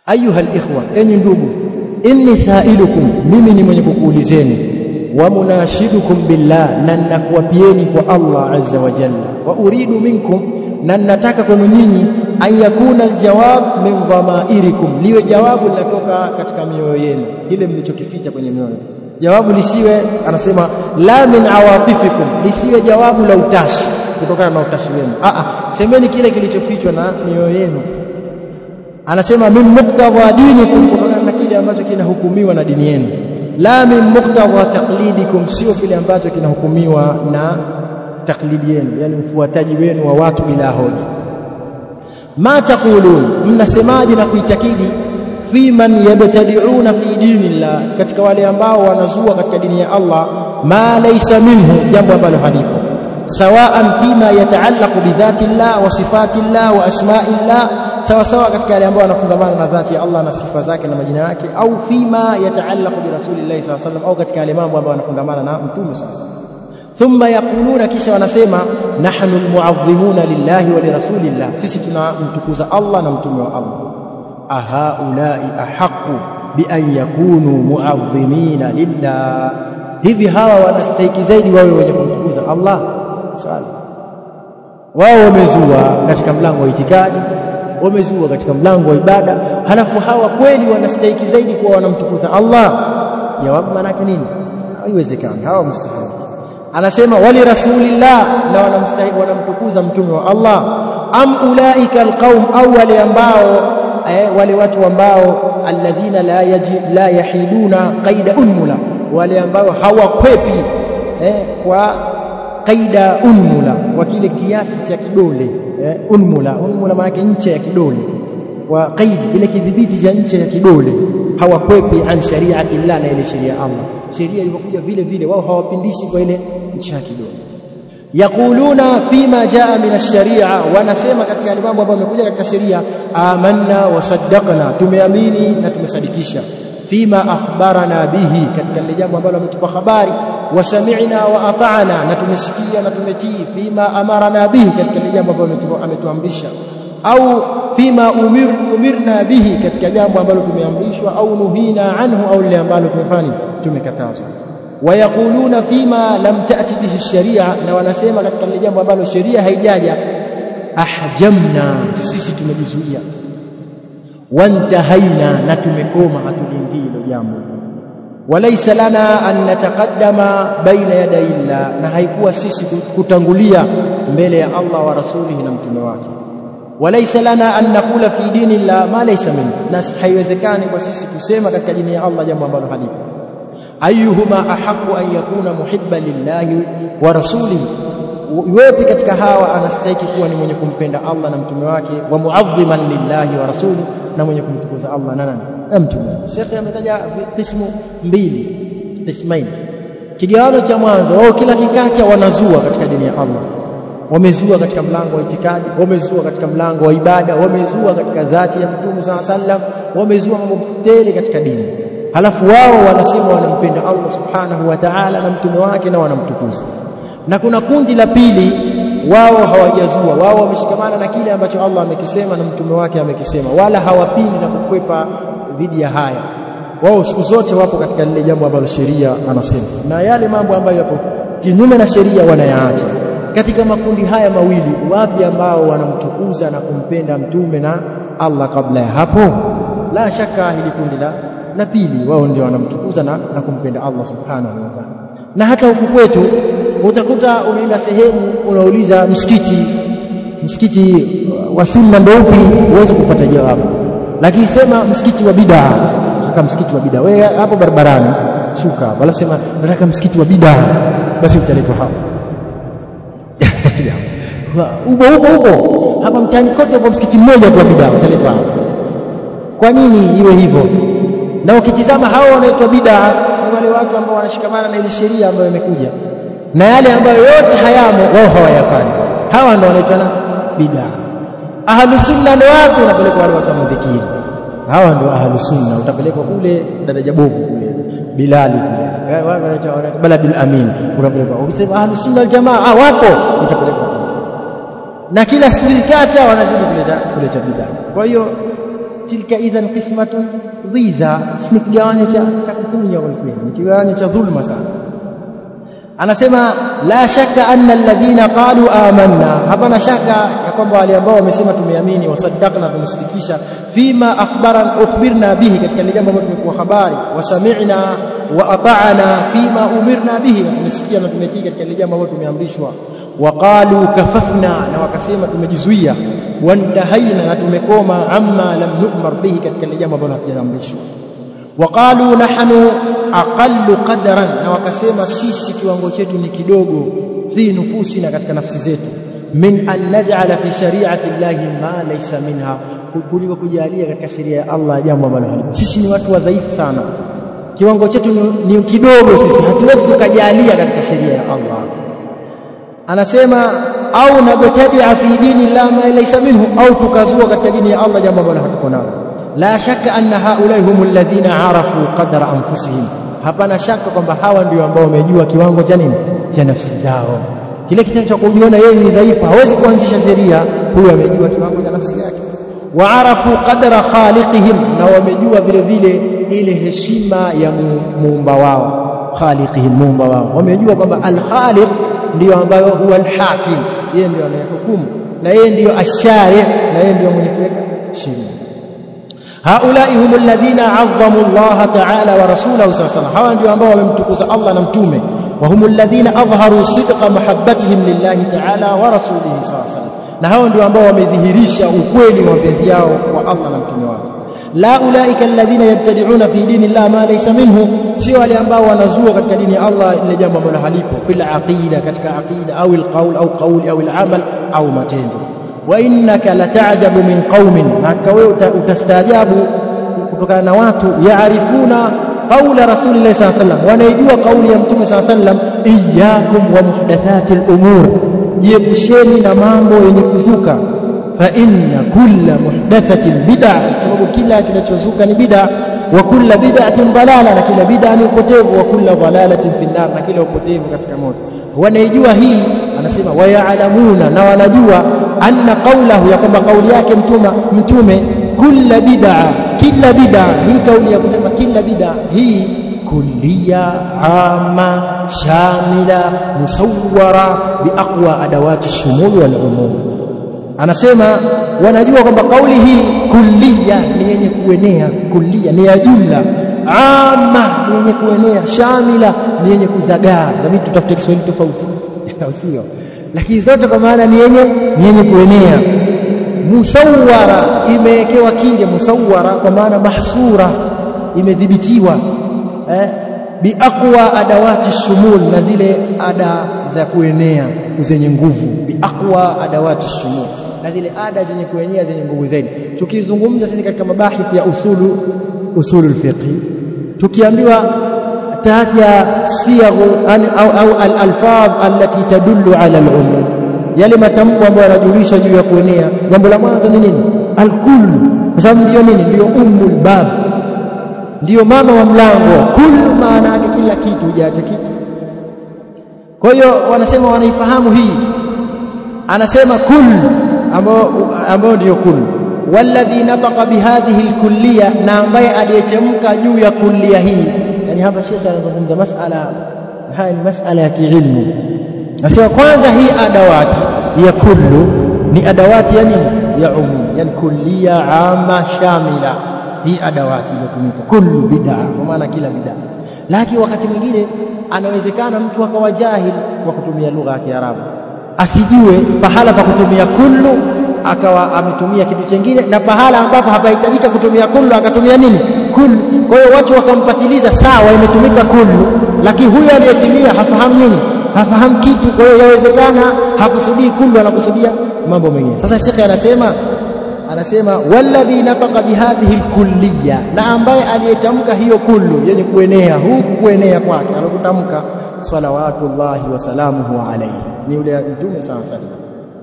ayuha alikhwa, enyi ndugu, inni sa'ilukum, mimi ni mwenye kukuulizeni, wa munashidukum billah, na ninakuapieni kwa Allah azza wa jalla, wa uridu minkum, na ninataka kwenu nyinyi, an yakuna aljawab min dhamairikum, liwe jawabu linatoka katika mioyo yenu, ile mlichokificha kwenye mioyo. Jawabu lisiwe, anasema la min awatifikum, lisiwe jawabu la utashi, kutokana na utashi wenu. Semeni kile kilichofichwa na mioyo yenu. Anasema min muqtadha dinikum, kutokana na kile ambacho kinahukumiwa na dini yenu. La min muqtadha taqlidikum, sio kile ambacho kinahukumiwa na taklidi yenu, yani ufuataji wenu wa watu bila hoja. Ma taqulun, mnasemaje na kuitakidi fi man yabtadi'una fi dinillah, katika wale ambao wanazua katika dini ya Allah, ma laysa minhu, jambo ambalo halipo, sawaan fima yataallaqu bi dhatillah wa sifatillah wa asma'illah, sawa sawa katika wale ambao wanafungamana na dhati ya Allah na sifa zake na majina yake, au fima yataallaqu bi rasulillah sallallahu alaihi wasallam, au katika wale mambo ambao wanafungamana na mtume sallallahu alaihi wasallam. Thumma yaquluna, kisha wanasema, nahnu almu'azzimuna lillahi wa lirasulillah, sisi tunamtukuza Allah na mtume wa Allah. Ahaulai ahaqu bi an yakunu mu'azzimina lillah, hivi hawa wanastahili zaidi wawe wenye kumtukuza Allah? Swali. Wao wamezua katika mlango wa itikadi, wamezua katika mlango wa ibada, halafu hawa kweli wanastahili zaidi kuwa wanamtukuza Allah? Jawabu maana yake nini? Haiwezekani, hawa mustahili. Anasema wali rasulillah, na wanamtukuza mtume wa Allah. Am ulaika alqaum, au wale ambao wale watu ambao alladhina la yahiduna qaida unmula, wale ambao hawakwepi kwa qaida unmula, kwa kile kiasi cha kidole. Unmula maana yake ncha ya kidole, kwa qaid ile kidhibiti cha ncha ya kidole, hawakwepi an shari'ati Allah, na ile sheria ya Allah, sheria iliyokuja vile vile wao hawapindishi kwa ile ncha ya kidole. Yaquluna fima jaa min ash-sharia, wanasema katika yale mambo ambayo yamekuja katika sheria, amanna wa saddaqna, tumeamini na tumesadikisha. Fima akhbarana bihi, katika lile jambo ambalo ametupa habari. Wa sami'na wa ata'na, na tumesikia na tumetii. Fima amarana bihi, katika lile jambo ambalo ametuamrisha. Au fima umirna bihi, katika jambo ambalo tumeamrishwa. Au nuhina anhu, au lile ambalo tumekatazwa. Wayaquluna fima lam ta'ti bihi sharia, na wanasema katika lile jambo ambalo sheria haijaja, ahjamna, sisi tumejizuia. Wantahaina, na tumekoma, hatuliingii hilo jambo. Walaysa lana an nataqaddama baina yaday Allah, na haikuwa sisi kutangulia mbele ya Allah wa rasulihi na mtume wake. Walaysa lana an naqula fi dinillah ma laysa min, na haiwezekani kwa sisi kusema katika dini ya Allah jambo ambalo halipo. Ayyuhuma ahqqu an yakuna muhibban lillahi wa rasulihi, yupi katika hawa anastahili kuwa ni mwenye kumpenda Allah na mtume wake, wa mu'azziman lillahi wa rasulihi, na mwenye kumtukuza Allah na nani? Na mtume. Sheikh ametaja qismu mbili, qismain. Kigawanyo cha mwanzo, wao kila kikacha wanazua katika dini ya Allah, wamezua katika mlango wa itikadi, wamezua katika mlango wa ibada, wamezua katika dhati ya mtume sallallahu alaihi wasallam, wamezua mambo tele katika dini. Halafu wao wanasema wanampenda Allah subhanahu wa ta'ala na mtume wake na wanamtukuza. Na kuna kundi la pili, wao hawajazua, wao wameshikamana na kile ambacho Allah amekisema na mtume wake amekisema, wala hawapingi na kukwepa dhidi ya haya. Wao siku zote wapo katika lile jambo ambalo sheria anasema, na yale mambo ambayo yapo kinyume na sheria wanayaacha. Katika makundi haya mawili, wapi ambao wanamtukuza na kumpenda mtume na Allah kabla ya hapo? La shaka hili kundi la pili, wao ndio wanamtukuza na kumpenda Allah subhanahu wa ta'ala. Na hata huku kwetu utakuta unaenda sehemu unauliza msikiti wa sunna ndio upi, uweze kupata jawabu. Lakini sema msikiti wa bid'a, nataka msikiti wa bid'a, wewe hapo barabarani shuka, wala sema nataka msikiti wa bid'a, basi utaletwa hapo. Upo hapa mtaani kote kwa msikiti mmoja wa bid'a utaletwa hapo. Kwa nini iwe hivyo? Na ukitizama hao wanaitwa bid'a ni wale watu ambao wanashikamana na ile sheria ambayo imekuja, na yale ambayo yote hayamo wao hawayafanyi. Hawa ndio wanaitwa bid'a. Ahlus sunna ndio wapi? Unapelekwa wale watu wa mudhikiri, hawa ndio ahlus sunna. Utapelekwa kule daraja bovu kule Bilali kule, wao wanaitwa Baladul Amin, unapelekwa. Ukisema ahlus sunna wal jamaa wapo, utapelekwa. Na kila siku ikacha wanazidi kuleta bid'a. Kwa hiyo tilka idhan qismatun dhiza, ni kigawanyo cha kukunya kwa kweli, ni kigawanyo cha dhulma sana. Anasema la shaka anna alladhina qalu amanna, hapana shaka ya kwamba wale ambao wamesema tumeamini, wasaddaqna, tumesadikisha, fima ukhbirna bihi, katika jambo ambalo tumekuwa habari, wasami'na wa ata'na fima umirna bihi, tumesikia na tumetii katika jambo ambalo tumeamrishwa. Waqalu kafafna, na wakasema tumejizuia, wantahaina, na tumekoma, amma lam nu'mar bihi, katika jambo ambalo hatujaamrishwa. Waqalu nahnu aqallu qadran, na wakasema sisi kiwango chetu ni kidogo, fi nufusina, katika nafsi zetu, min an naj'ala fi shari'ati llahi ma laysa minha, kuliko kujalia katika sheria ya Allah jambo ambalo halipo. Sisi ni watu wadhaifu sana, kiwango chetu ni kidogo, sisi hatuwezi tukajalia katika sheria ya Allah. Anasema au nabtadi'a fi dini llahi ma laysa minhu, au tukazua katika dini ya Allah jambo ambalo hatuko nalo. La shaka anna haulai humul ladhina arafu qadra anfusihim, hapana shaka kwamba hawa ndio ambao wamejua kiwango cha nini, cha nafsi zao. Kile kitendo cha kujiona yeye ni dhaifu, hawezi kuanzisha sheria, huyo amejua kiwango cha nafsi yake. Wa arafu qadra khaliqihim, na wamejua vile vile ile heshima ya muumba wao, khaliqihim, muumba wao. Wamejua kwamba al-khaliq ndio ambayo huwa al-hakim, yeye ndio anayehukumu, na yeye ndio ash-shari', na yeye ndio mwenye kuweka sheria. Haulai humul ladhina 'azzamu Allah ta'ala wa rasulahu sallallahu, hawa ndio ambao wamemtukuza Allah na mtume. Wa humul ladhina adhaharu sidqa mahabbatihim lillahi ta'ala wa rasulihi sallallahu, na hao ndio ambao wamedhihirisha ukweli wa mapenzi yao kwa Allah na mtume wake. La ulaika alladhina yabtadi'una fi dinillahi ma laysa minhu, sio wale ambao wanazua katika dini ya Allah ile jambo ambalo halipo, fil aqida, katika aqida, au alqaul au qawli au alamal au matendo. Wa innaka lata'jabu min qaumin, haka wewe utastaajabu kutokana na watu, yaarifuna qaula rasulillahi sallallahu alaihi wasallam, wanaijua kauli ya mtume sallallahu alaihi wasallam, iyyakum wa muhdathatil umur, jiepusheni na mambo yenye kuzuka, fa inna kulla muhdathatin bid'ah, sababu kila kinachozuka ni bid'ah, wa kulla bid'atin dalala, na kila bid'ah ni upotevu, wa kulla dalalatin fi an-nar, na kila upotevu katika moto. Wanaijua hii, anasema wayalamuna, na wanajua anna qawlahu, ya kwamba kauli yake mtume kulla bid'a, kila bid'a, hii kauli ya kusema kila bid'a hii kulliya amma shamila musawwara biaqwa adawati shumul wal umum. Anasema wanajua kwamba kauli hii kulliya ni yenye kuenea, kulliya ni ya jumla, amma ni yenye kuenea, shamila ni yenye kuzagaa. Ndio tutafute Kiswahili tofauti sio, lakini zote kwa maana ni yenye kuenea. Musawwara imewekewa kinge, musawwara kwa maana mahsura, imedhibitiwa, biaqwa adawati shumul, na zile ada za kuenea zenye nguvu, biaqwa adawati shumul, na zile ada zenye kuenea zenye nguvu zaidi. Tukizungumza sisi katika mabahithi ya usulul fiqh, tukiambiwa taja siyaghu au al-alfaz allati tadullu ala al-umum, yale matamko ambayo yanajulisha juu ya kuenea. Jambo la mwanzo ni nini? Al-kull, kwa sababu ndio nini? Ndio ummul bab, ndio mama wa mlango. Kull maana yake kila kitu, hujaacha kitu. Kwa hiyo wanasema wanaifahamu hii. Anasema kull ambao ndio kull, walladhi nataqa bihadhihi al-kulliyya, na ambaye aliyetamka juu ya kulliya hii. Yani hapa shekhi anazungumza masala, haya ni masala ya kiilmu. Nasema kwanza hii adawati ya kullu ni adawati ya nini? Ya umum, yani kulliya amma shamila. Hii adawati iliyotumika kullu bid'a, kwa maana kila bid'a. Lakini wakati mwingine anawezekana mtu akawa jahil kwa kutumia lugha ya Kiarabu, asijue pahala pa kutumia kullu akawa ametumia kitu kingine, na pahala ambapo hapahitajika kutumia kullu akatumia nini? Kullu. Kwa hiyo watu wakampatiliza, sawa imetumika kullu, lakini huyo aliyetimia hafahamu nini? Hafahamu kitu. Kwa hiyo yawezekana hakusudii kullu, anakusudia mambo mengine. Sasa shekhi anasema walladhi nataqa bihadhihi alkulliyya, na ambaye aliyetamka hiyo kullu yenye kuenea, huku kuenea kwake alokutamka, salawatullahi wa salamuhu alayhi, ni yule mtume sallallahu alayhi wasallam.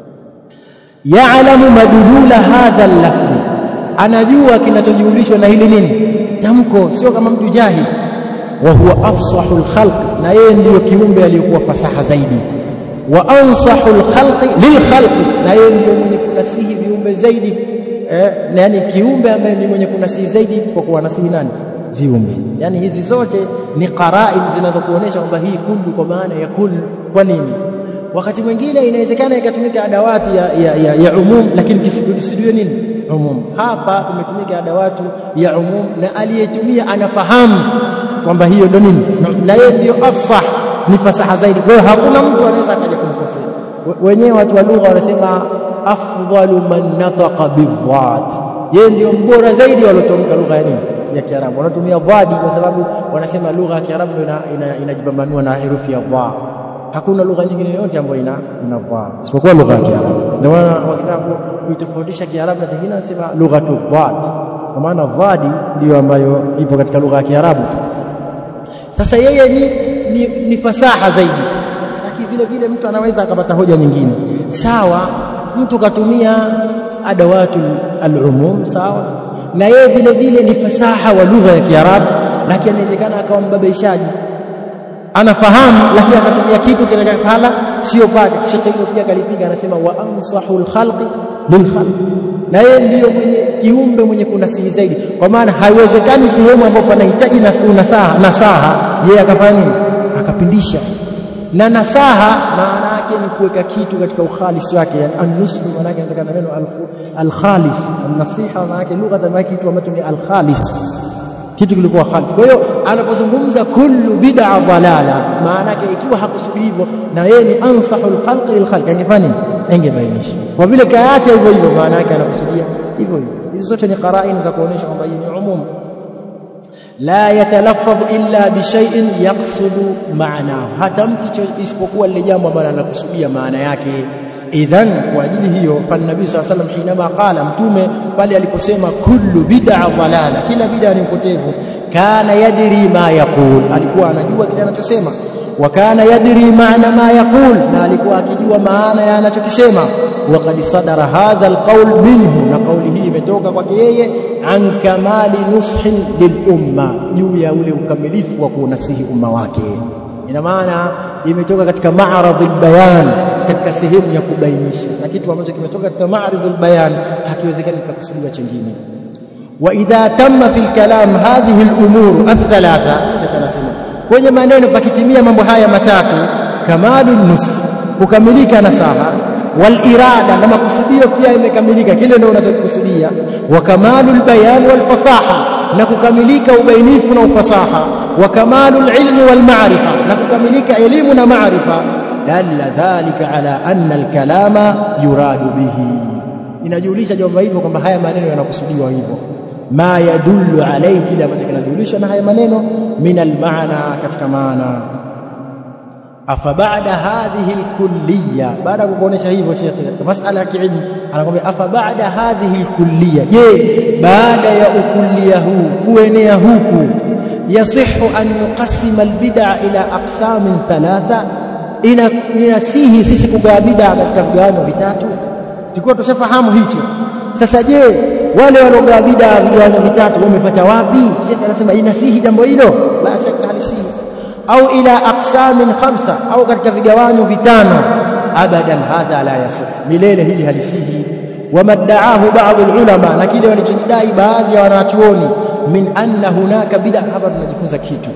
Ya'lamu madlula hadha al-lafz, anajua kinachojulishwa na hili nini? Tamko, sio kama mtu jahili. Wa huwa afsahul khalq, na yeye ndiyo kiumbe aliyekuwa fasaha zaidi. Wa ansahul khalqi lil khalqi, na yeye ndiyo mwenye kunasihi viumbe zaidi yani kiumbe ambaye ni mwenye kunasihi zaidi kwa kuwanasihi nani? Viumbe. Yani hizi zote ni qara'in zinazokuonesha kwamba hii kullu kwa maana ya kullu. Kwa nini? Wakati mwingine inawezekana ikatumika adawati ya umum, lakini kisidiwe nini? Umum. Hapa imetumika adawatu ya umum na aliyetumia anafahamu kwamba hiyo ndio nini, na yeye ndio afsah, ni fasaha zaidi. Kwa hiyo hakuna mtu anaweza akaja kumkosea. Wenyewe watu wa lugha wanasema afdalu man nataqa bidhat, yeye ndio mbora zaidi waliotumia lugha ya nini, ya Kiarabu. Wanatumia dhadi kwa sababu wanasema lugha ya Kiarabu inajibambanua na herufi ya dha. Hakuna lugha nyingine yoyote ambayo ina dha isipokuwa lugha ya Kiarabu. Ndio maana wakitaka kuitofautisha Kiarabu na kingine wanasema lughatu dhad, kwa maana dhadi ndio ambayo ipo katika lugha ya Kiarabu tu. Sasa yeye ni fasaha zaidi, lakini vile vile mtu anaweza akapata hoja nyingine. Sawa, mtu katumia adawatu al-umum, sawa, na yeye vile vile ni fasaha wa lugha ya Kiarabu, lakini inawezekana akawa mbabaishaji, anafahamu lakini akatumia kitu kinakala sio pale. Sheikh Ibn pia kalipiga, anasema wa amsahul khalqi bil khalq, na yeye ndio mwenye kiumbe mwenye kunasihi zaidi, kwa maana haiwezekani sehemu ambapo panahitaji nasaha yeye akafanya nini, akapindisha. Na nasaha maana yake ni kuweka kitu katika ukhalis wake, yani an-nusb maana yake inatokana na neno al-khalis. An-nasiha maana yake lugha ya kitu ambacho ni al-khalis, kitu kilikuwa khalis. Kwa hiyo anapozungumza kullu bid'a dhalala, maana yake ikiwa hakusudi hivyo, na yeye ni ansahul khalqi lil khalq, angefanya angebainisha. Kwa vile kaacha hivyo hivyo, maana yake anakusudia hivyo hivyo. Hizi zote ni qara'in za kuonesha kwamba hii ni umum. La yatalaffadh illa bi shay'in yaqsudu ma'nahu, hata mtu isipokuwa lile jambo ambalo anakusudia maana yake. Idhan, kwa ajili hiyo fa nabii sallallahu alayhi wasallam hinama qala, mtume pale aliposema kullu bid'a dhalala, kila bid'a ni upotevu, kana yadri ma yaqul, alikuwa anajua kile anachosema. Wa kana yadri maana ma yaqul, na alikuwa akijua maana ya anachokisema. Wa qad sadara hadha alqawl minhu, na kauli hii imetoka kwake yeye, an kamali nushin lil umma, juu ya ule ukamilifu wa kunasihi umma wake. Ina maana imetoka katika ma'radhul bayan, katika sehemu ya kubainisha, na kitu ambacho kimetoka katika ma'radhul bayan hakiwezekani kukusudiwa chengine. Wa idha tamma fil kalam hadhihi al-umur ath-thalatha, anasema kwenye maneno pakitimia mambo haya matatu, kamalun nus, kukamilika nasaha, wal irada, na makusudio pia imekamilika, kile ndio unachokusudia, wa kamalul bayan wal fasaha, na kukamilika ubainifu na ufasaha, wa kamalul ilmi wal ma'rifa, na kukamilika elimu na maarifa. Dalla dhalika ala anna al-kalama yuradu bihi, inajulisha jambo hilo kwamba haya maneno yanakusudiwa hivyo. Ma yadullu alayhi, kile ambacho kinajulisha na haya maneno, min al-maana, katika maana. Afa ba'da hadhihi al-kulliyya, baada ya kuonesha hivyo Sheikh masala ya kiilmu anakuambia afa ba'da hadhihi al-kulliyya, je, baada ya ukulliya huu, kuenea huku, yasihu an yuqassima al-bid'a ila aqsamin thalatha, inasihi sisi kugawa bid'a katika vigawanyo vitatu. Tulikuwa tushafahamu hicho. Sasa je, wale wanaogawa bid'a vigawanyo vitatu wamepata wapi? Sheikh anasema inasihi jambo hilo, la shaka halisihi. Au ila aqsamin khamsa, au katika vigawanyo vitano, abadan hadha la yasih, milele hili halisihi. Wamadda'ahu ba'd al-ulama, na kile walichodai baadhi ya wanachuoni, min anna hunaka bid'a. Hapa tunajifunza kitu,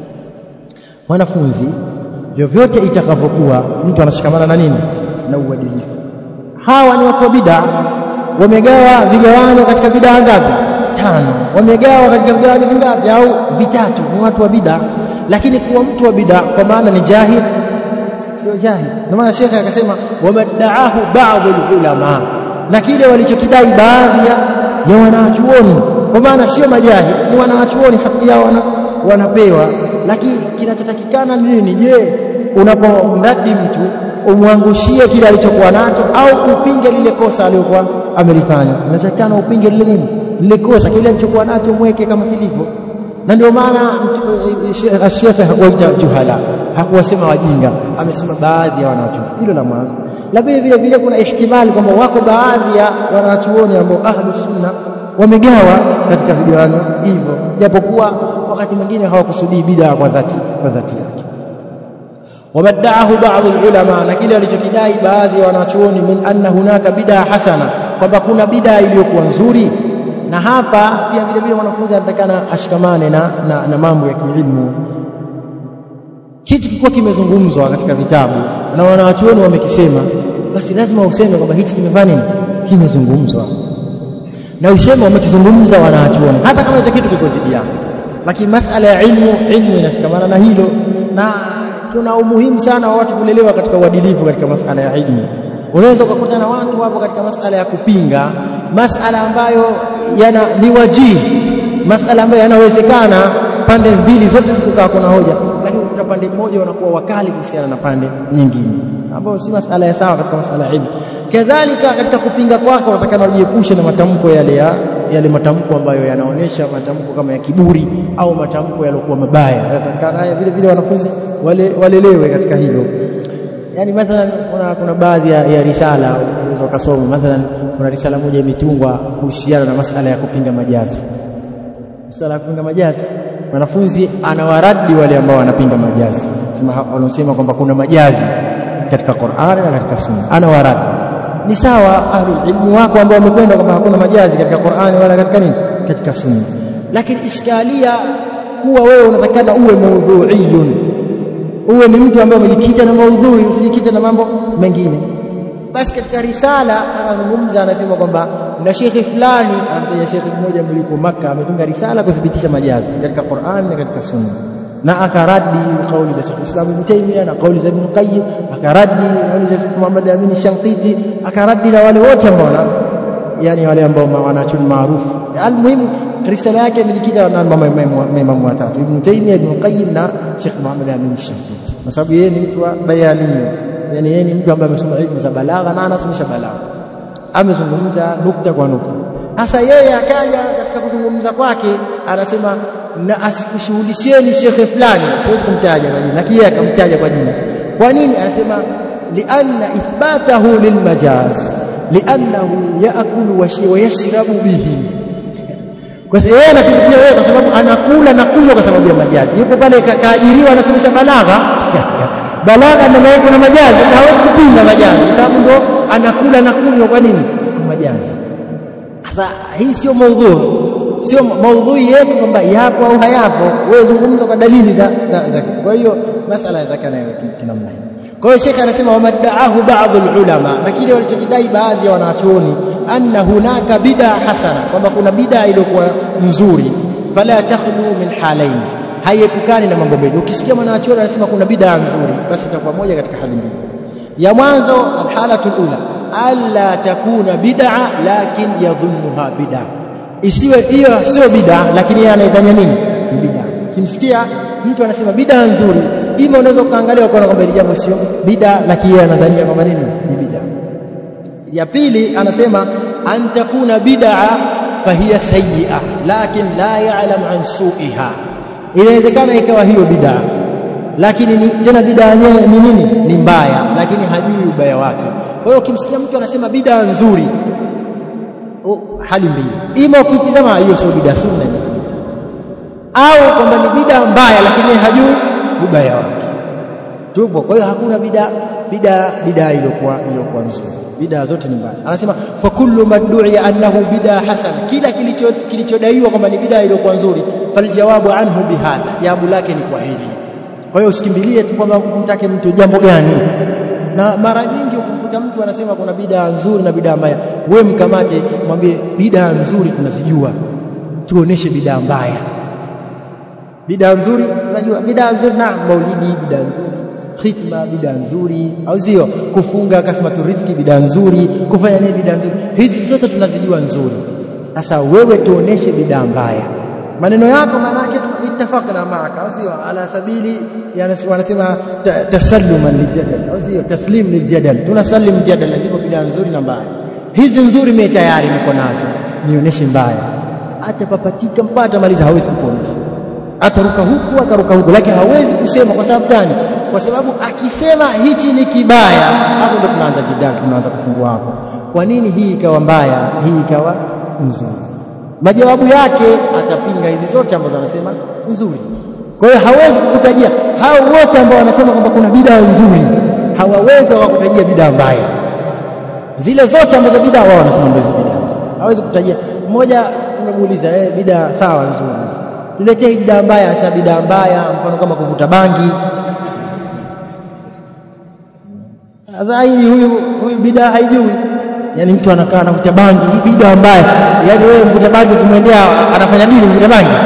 wanafunzi, vyovyote itakavyokuwa mtu anashikamana na nini, na uadilifu. Hawa ni watu wa bid'a, wamegawa vigawanyo katika bid'a ngapi? 5. Wamegawa katika vigawanyo vingapi? Au vitatu. Ni watu wa bid'a. Lakini kuwa mtu wa bid'a kwa maana ni jahil, sio jahil. Ndio maana Sheikh akasema wamadda'ahu ba'd al-ulama, na kile walichokidai baadhi ya wanachuoni, kwa maana sio majahil, ni wanachuoni, haki yao wanapewa. Lakini kinachotakikana ni nini? Je, unapomradi mtu umwangushie kile alichokuwa nacho, au upinge lile kosa aliyokuwa amelifanya? Inatakikana upinge lile kosa, kile alichokuwa nacho mweke kama kilivyo. Na ndio maana Sheikh hakuwaita juhala, hakuwasema wajinga, amesema baadhi ya wanachuoni. Hilo la mwanzo. Lakini vile vile kuna ihtimali kwamba wako baadhi ya wanachuoni ambao ahlus sunna wamegawa katika vigawanyo hivyo, japokuwa wakati mwingine hawakusudii bid'a kwa dhati yake. Wamadda'ahu ba'd al-ulama, na kile walichokidai baadhi ya wanachuoni, min anna hunaka bid'a hasana, kwamba kuna bid'a iliyokuwa nzuri. Na hapa pia vile vile mwanafunzi anatakana ashikamane na mambo ya kielimu. Kitu kilikuwa kimezungumzwa katika vitabu na wanawachuoni wamekisema, basi lazima useme kwamba hichi kimefanya nini, kimezungumzwa. Na useme wamekizungumza wanawachuoni hata kama hicho kitu kiko dhidi yako. Lakini masala ya ilmu inashikamana na hilo, na kuna umuhimu sana wa watu kulelewa katika uadilifu katika masala ya ilmu. Unaweza ukakutana na watu wapo katika masala ya kupinga masala ambayo ni wajihi, masala ambayo yanawezekana pande mbili zote zikukaa kuna hoja, lakini kwa pande mmoja wanakuwa wakali kuhusiana na pande nyingine, ambayo si masala ya sawa katika masala ya ilmu. Kadhalika katika kupinga kwako unatakana ujiepushe na matamko yale matamko ambayo yanaonesha matamko kama ya kiburi au matamko yaliokuwa mabaya. Haya vile vile wanafunzi walelewe katika hilo. Yani mathalan kuna baadhi ya risala unaweza kusoma, mathalan kuna risala moja imetungwa kuhusiana na masala ya kupinga majazi. Masala ya kupinga majazi, wanafunzi anawaradi wale ambao wanapinga majazi, wanaosema kwamba kuna majazi katika Qur'an na katika Sunna. Anawaradi ni sawa ahlul ilmu wako ambao wamekwenda kwamba hakuna majazi katika Qur'an wala katika nini, katika Sunna. Lakini iskalia kuwa wewe unatakana uwe maudhu'iyun, uwe ni mtu ambaye umejikita na maudhui, usijikite na mambo mengine. Basi katika risala anazungumza, anasema kwamba na shekhi fulani, amtaja shekhi mmoja mliko Makkah, ametunga risala kuthibitisha majazi katika Qur'an na katika Sunna, na akaradi kauli za Sheikh Islam Ibn Taymiyyah na kauli za Ibn Qayyim, akaradi kauli za Sheikh Muhammad Amin Shanqiti, akaradi na wale wote ambao yani wale ambao wanachuni maarufu. Almuhimu risala yake imejikita na mambo matatu: Ibn Taymiyyah, Ibn Qayyim na Sheikh Muhammad Amin Shanqiti, kwa sababu yeye ni mtu wa bayani, yani yeye ni mtu ambaye amesoma ilmu za balagha na anasomesha balagha, amezungumza nukta kwa nukta. Sasa yeye akaja katika kuzungumza kwake anasema, na asikushuhudisheni shekhe fulani, siwezi kumtaja kwa jina, lakini yeye akamtaja kwa jina. Kwa nini? Anasema lianna ithbatahu lilmajaz liannahu yaakulu wa yashrabu bihi. Kwa sababu yeye anathibitisha wewe kwa sababu anakula na kunywa kwa sababu ya majazi. Yuko pale kaajiriwa anasomesha balagha, balagha ndio maana kuna majazi, na hawezi kupinga majazi kwa sababu ndio anakula na kunywa. Kwa nini? Majazi. Sasa hii sio maudhui yetu kwamba yapo au hayapo, wewe zungumza kwa dalili za. Kwa hiyo masala yatakana iwe kinamna hiyo. Kwa hiyo Sheikh anasema wamadaahu ba'd ulama, na kile walichokidai baadhi ya wanachuoni, anna hunaka bid'a hasana, kwamba kuna bid'a iliyokuwa nzuri, fala takhlu min halain, haiepukani na mambo mengi. Ukisikia mwanachuoni anasema kuna bid'a nzuri, basi itakuwa moja katika hali mbili. Ya mwanzo, alhalatu alula, alla takuna bid'a lakin yadhunnuha bid'a, isiwe hiyo sio bid'a lakini yeye anaidhania nini ni bid'a. Kimsikia mtu anasema bid'a nzuri, ima unaweza kuangalia ukaona kwamba ile jambo sio bid'a lakini yeye anadhania kwamba nini ni bid'a. Ya pili anasema antakuna bid'a fahiya sayyi'a lakin la ya'lam an su'iha, inawezekana ikawa hiyo bid'a lakini tena bid'a yenyewe ni nini, ni mbaya, lakini hajui ubaya wake. Kwa hiyo ukimsikia mtu anasema bid'a nzuri, hali mbili: ima ukitizama hiyo sio bid'a sunna, au kwamba ni bid'a mbaya lakini hajui ubaya wake. Tupo. Kwa hiyo hakuna bid'a iliyokuwa nzuri, bid'a zote ni mbaya. Anasema fa kullu maddu'i annahu bid'a hasana, kila kilichodaiwa kwamba ni bid'a iliyokuwa nzuri, faljawabu anhu bihadha, jawabu lake ni kwa hili. Kwa hiyo usikimbilie tu kwamba mtake mtu jambo gani. Na mara nyingi ukikuta mtu anasema kuna bid'a nzuri na bid'a mbaya, wewe mkamate, mwambie bid'a nzuri tunazijua, tuoneshe bid'a mbaya. Bid'a nzuri unajua, bid'a nzuri na maulidi bid'a nzuri, khitma bid'a nzuri, au sio? Kufunga kasmatu riziki bid'a nzuri, kufanya nini bid'a nzuri, hizi zote tunazijua nzuri. Sasa wewe tuoneshe bid'a mbaya. Maneno yako maana yake itafaqna maaka, au sio? Ala sabili wanasema tasalluman liljadal, au sio? Taslim liljadal, tunasallim jadal, lazima bid'a nzuri na mbaya. Hizi nzuri mimi tayari niko nazo, nionyeshe mbaya. Hata papatika mpata maliza, hawezi kukuonyesha. Ataruka huku lakini hawezi kusema. Kwa sababu gani? Kwa sababu akisema hichi ni kibaya, hapo ndo tunaanza jidali, tunaanza kufungua hapo. Kwa nini hii ikawa mbaya, hii ikawa nzuri? Majawabu yake atapinga hizi zote ambazo anasema nzuri. Kwa hiyo hawezi kukutajia hao wote ambao wanasema kwamba kuna bid'a nzuri, hawawezi kukutajia bid'a mbaya. zile zote ambazo bid'a wao wanasema ndizo bid'a. Hawezi kutajia mmoja. Unamuuliza bid'a sawa nzuri, tuletee bid'a mbaya. Acha bid'a mbaya, mfano kama kuvuta bangi. Adhai huyu bid'a haijui. Yani mtu anakaa anavuta bangi, hii bid'a mbaya. Yani wewe mvuta bangi ukimwendea anafanya nini mvuta bangi?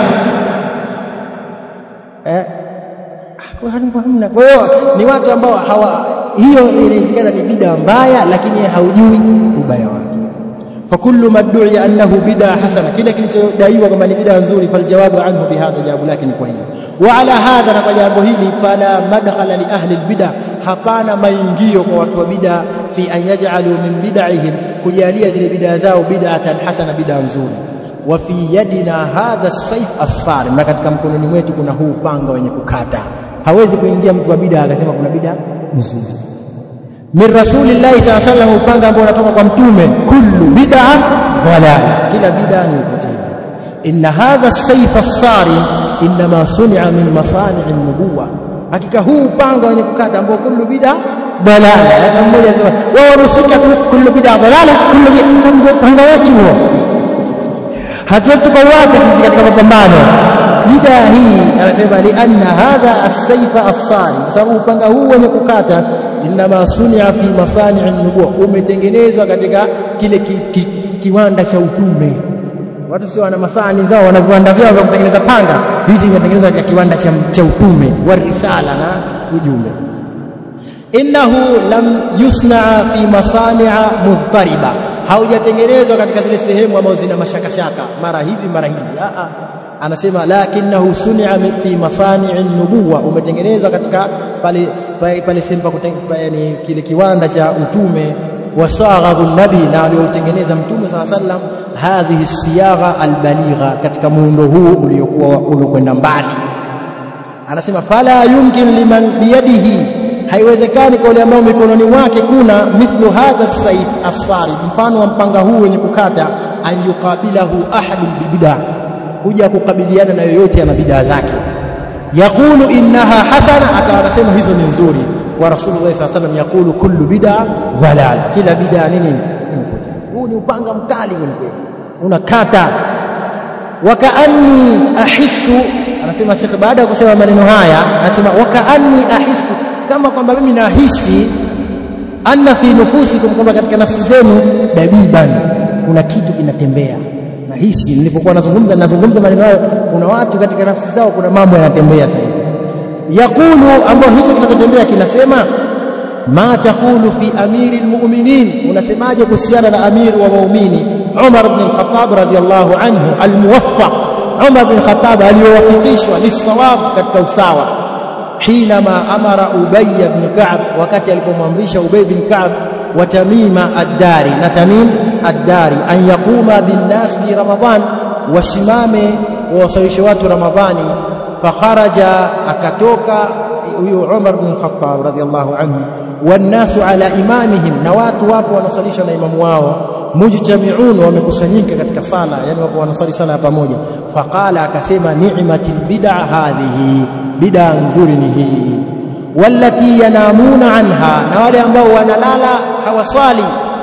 Kwa hiyo ni watu ambao hiyo inawezekana ni bid'a mbaya, lakini haujui ubaya wake. فكل ما ادعي انه بدعه حسنه kile kilichodaiwa kama ni bid'a nzuri, faljawabu anhu bihadha, jawabu lake ni kwa hilo. Wa ala hadha, na kwa jambo hili, fala madkhala li ahli albid'a, hapana maingio kwa watu wa bid'a fi an yaj'alu min bid'ihim, kujalia zile bid'a zao bid'atan hasana, bid'a nzuri. Wa fi yadina hadha as-sayf as-sarim, na katika mkononi mwetu kuna huu panga wenye kukata. Hawezi kuingia mtu wa bid'a akasema kuna bid'a nzuri. Min rasulillahi sallallahu alaihi wasallam, upanga ambao unatoka kwa mtume, kullu bid'a dalal, kila bid'a ni upotevu. Inna hadha as-sayf as-sarim inma suni'a min masani' an-nubuwah, hakika huu upanga wenye kukata ambao kullu bid'a dalal. Hata mmoja anasema wao wanusika kullu bid'a dalal, kullu bid'a upanga wetu huo. Hatuwezi kuwaka sisi katika mapambano. Bid'a hii anasema li anna hadha as-sayf as-sarim, sababu upanga huu wenye kukata inma sunia fi masani' an-nubuwah, umetengenezwa katika kile kiwanda cha utume. Watu sio wana masani zao, wana viwanda vyao vya kutengeneza panga. Hizi zimetengenezwa katika kiwanda cha utume wa risala na ujumbe. Innahu lam yusna'a fi masani'a mudhariba, haujatengenezwa katika zile sehemu ambazo zina mashakashaka, mara hivi mara hivi. Anasema lakinahu sunia fi masani'in nubuwa, umetengenezwa katika pale sehemu yani kile kiwanda cha utume. Wasaghahu nabi, na aliotengeneza mtume sallallahu alaihi wasallam hadhihi siyagha albaligha, katika muundo huu uliokwenda mbali. Anasema fala yumkin liman biyadihi, haiwezekani kwa yule ambao mikononi mwake kuna mithlu hadha as-sayf as-sarib, mfano wa mpanga huu wenye kukata, an yuqabilahu ahadun bibid'a, kuja kukabiliana na yoyote ana bid'a zake. Yaqulu innaha hasana, akasema hizo ni nzuri. Wa Rasulullah sallallahu alaihi wasallam yaqulu kullu bid'a dhalal, kila bid'a nini? Huu ni upanga mkali kweli, unakata. Wa ka'anni ahissu, anasema Sheikh baada ya kusema maneno haya, anasema wa ka'anni ahissu, kama kwamba mimi nahisi, anna fi nufusikum, kwamba katika nafsi zenu, dabiban, kuna kitu kinatembea. Nahisi nilipokuwa nazungumza maneno hayo, kuna watu katika nafsi zao kuna mambo yanatembea sasa. Yaqulu, ambao hicho kinachotembea kinasema, ma taqulu fi amiril mu'minin, unasemaje kuhusiana na amir wa waumini Umar ibn al-Khattab radhiyallahu anhu, al-muwaffaq. Umar ibn al-Khattab aliyowafikishwa lisawab, katika usawa. Hinama amara Ubay ibn Ka'b, wakati alipomwamrisha Ubay ibn Ka'b wa Tamima ad-Dari, na Tamim ad-Dari, an yaquma bin-nas fi Ramadan, wasimame wawasawishe watu Ramadhani. Fakharaja, akatoka huyo Umar ibn Khattab radhiyallahu anhu, wan-nasu ala imamihim, na watu wapo wanasalisha na imamu wao, mujtami'un, wamekusanyika katika sala, yani wapo wanasali sala pamoja. Faqala, akasema, ni'matil bid'a hadhihi, bid'a nzuri ni hii. Wallati yanamuna anha, na wale ambao wanalala hawaswali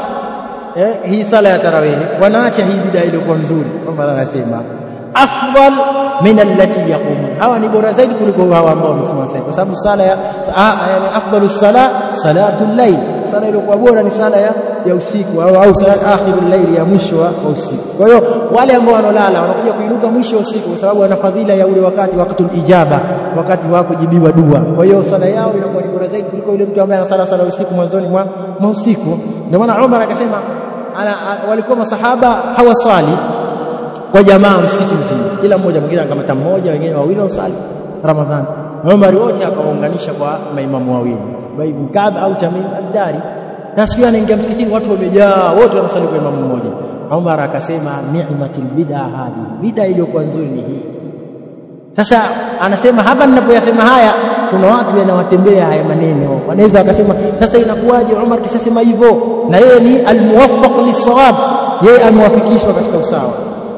hii sala ya tarawih, wanaacha hii bid'a iliyokuwa nzuri. Kwamba anasema afdal min allati yaqumun, hawa ni bora zaidi kuliko hawa ambao wamesimama sasa, kwa sababu sala yani afdalus sala salatul layl, sala iliyokuwa bora ni sala ya usiku, au salat akhirul layl, ya mwisho wa usiku. Kwa hiyo wale ambao wanalala wanakuja kuinuka mwisho wa usiku, kwa sababu wana fadhila ya ule wakati, waqtul ijaba, wakati wa kujibiwa dua. Kwa hiyo sala yao inakuwa ni bora zaidi kuliko yule mtu ambaye anasala sala usiku mwanzoni mwa usiku. Ndio maana Umar akasema, walikuwa masahaba hawaswali kwa jamaa msikiti mzima, kila mmoja mwingine akamata mmoja, wengine wawili waswali Ramadhani. Umar wote akawaunganisha kwa maimamu wawili, Ubay ibn Ka'b au Tamim ad-Dari. Na siku anaingia msikitini watu wamejaa, wote wanasali kwa imamu mmoja. Umar akasema, ni'matul bid'a hadi, bid'a iliyokuwa nzuri ni hii. Sasa anasema hapa, ninapoyasema haya, kuna watu yanawatembea haya maneno, wanaweza wakasema, sasa inakuwaje Umar kisema hivyo, na yeye ni al-muwaffaq lis-sawab, yeye amewafikishwa katika usawa.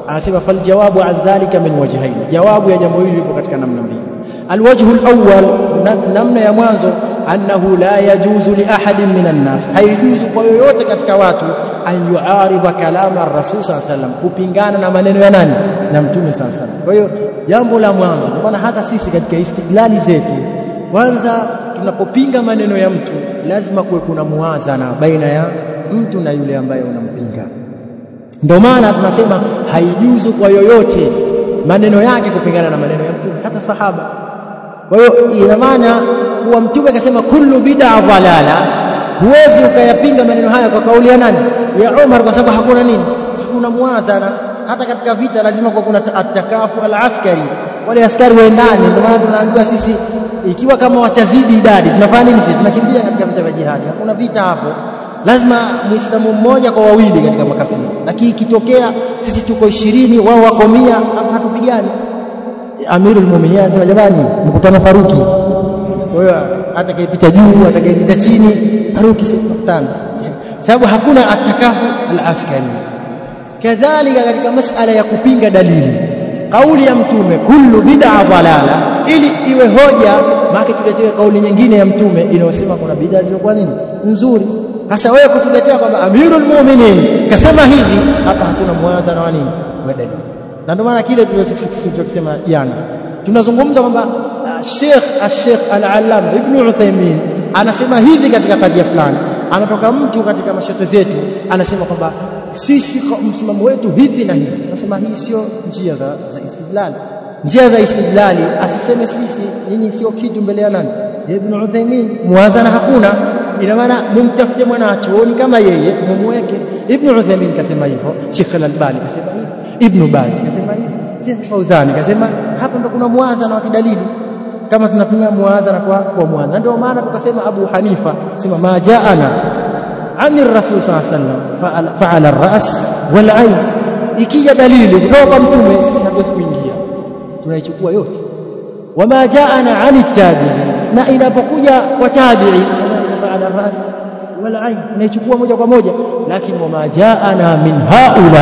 anasema fal jawabu an dhalika min wajhayn, jawabu ya jambo hili lipo katika namna mbili. Alwajhu alawwal, namna ya mwanzo, annahu la yajuzu li ahadin minan nas, haijuzu kwa yoyote katika watu an yu'arida kalama ar-rasul sallallahu alayhi wasallam, kupingana na maneno ya nani? Na mtume sallallahu alayhi wasallam. Kwa hiyo jambo la mwanzo, kwa maana hata sisi katika istidlali zetu, kwanza tunapopinga maneno ya mtu lazima kuwe kuna muwazana baina ya mtu na yule ambaye unampinga. Ndio maana tunasema haijuzu kwa yoyote maneno yake kupingana na maneno ya mtume, hata sahaba. Kwa hiyo ina maana kuwa mtume akasema kullu bid'a dhalala, huwezi ukayapinga maneno haya kwa kauli ya nani? Ya Umar, kwa sababu hakuna nini? Hakuna muwazana. Hata katika vita lazima kwa kuna atakafu al-askari, wale askari waendane. Ndio maana tunaambiwa sisi ikiwa kama watazidi idadi tunafanya nini? Sisi tunakimbia katika vita vya jihad. Hakuna vita hapo, lazima muislamu mmoja kwa wawili katika makafiri. Lakini ikitokea sisi tuko 20 wao wako 100, hapo hatupigani. Amirul Mu'minin anasema jamani, mkutano Faruki. Kwa hiyo atakayepita juu, atakayepita chini, Faruki sikutana. Sababu hakuna atakafu al-askari. Kadhalika katika masala ya kupinga dalili, kauli ya mtume kullu bid'a dhalala, ili iwe hoja, maana tuletewe kauli nyingine ya mtume inayosema kuna bid'a zilizokuwa nini? Nzuri. Sasa wewe kutuletea kwamba Amirul Mu'minin kasema hivi, hapa hakuna muadhana wa nini? Wa dalili. Na ndio maana kile tulichokisema jana, tunazungumza kwamba Sheikh Al-Allama Ibn Uthaymeen anasema hivi katika kadhia fulani, anatoka mtu katika mashekhe zetu anasema kwamba sisi msimamo wetu hivi na hivi. Nasema hii sio njia za istidlal. Njia za istidlali asiseme sisi nyinyi sio kitu mbele ya nani? Ibn Uthaymeen. Muwazana hakuna. Ina maana mumtafute mwanachuoni kama yeye mumweke. Ibn Uthaymeen kasema hivyo, Sheikh Al-Albani kasema hivyo, Ibn Baz kasema hivyo, Sheikh Fauzani kasema. Hapo ndo kuna muwazana wa kidalili, kama tunapinga muwazana kwa muwazana. Ndio maana tukasema Abu Hanifa sema ma jaana ani rasul sallallahu alaihi wasallam fa'ala ar-ra's wal 'ayn, ikija dalili kutoka mtume sisi hatuwezi kuingia, tunaichukua yote. Wama jaana ani tabi'i, na inapokuja kwa tabi'i fa'ala ar-ra's wal 'ayn tunaichukua moja kwa moja. Lakini wama jaana min haula,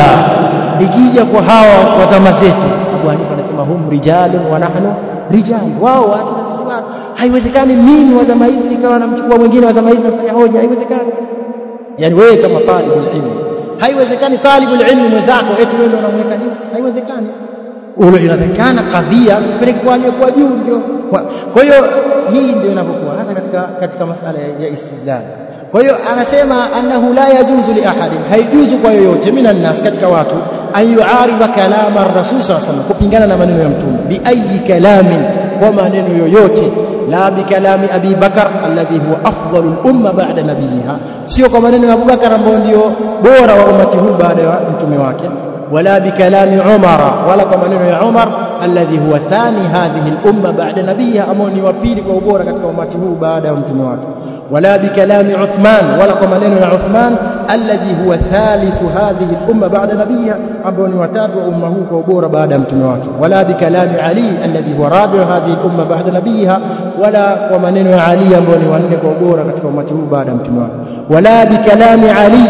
ikija kwa hawa kwa zama zetu, Abu Hanifa anasema hum rijalun wa nahnu rijal, wao watu na sisi watu. Haiwezekani mimi wa zama hizi nikawa namchukua mwingine wa zama hizi nafanya hoja, haiwezekani. Yani wewe kama talibul ilm, haiwezekani talibul ilm mwenzako eti wewe ndio unamweka juu, haiwezekani. Ule inatakana kadhia sipeleke kwa aliyekuwa juu ndio. Kwa hiyo hii ndio inapokuwa hata katika masala ya istidlal. Kwa hiyo anasema annahu la yajuzu li ahadin, haijuzu kwa yoyote minan nas, katika watu, an yu'arida kalama ar-rasul sallallahu alaihi wasallam, kupingana na maneno ya mtume, bi ayi kalamin, kwa maneno yoyote, la bi kalami Abi Bakar alladhi huwa afdalul umma ba'da nabiyha, sio kwa maneno ya Abu Bakar ambao ndio bora wa umati huu baada ya mtume wake, wala bi kalami Umar, wala kwa maneno ya Umar alladhi huwa thani hadhihi al-umma ba'da nabiyha, ambao ni wa pili kwa ubora katika umati huu baada ya mtume wake, wala bi kalami Uthman, wala kwa maneno ya Uthman alladhi huwa thalithu hadhihi al-umma ba'da nabiyha, ambao ni watatu wa umma huu kwa ubora baada ya mtume wake, wala bi kalami Ali alladhi huwa rabi'u hadhihi al-umma ba'da nabiyha, wala kwa maneno ya Ali ambao ni wanne kwa ubora katika umati huu baada ya mtume wake, wala bi kalami Ali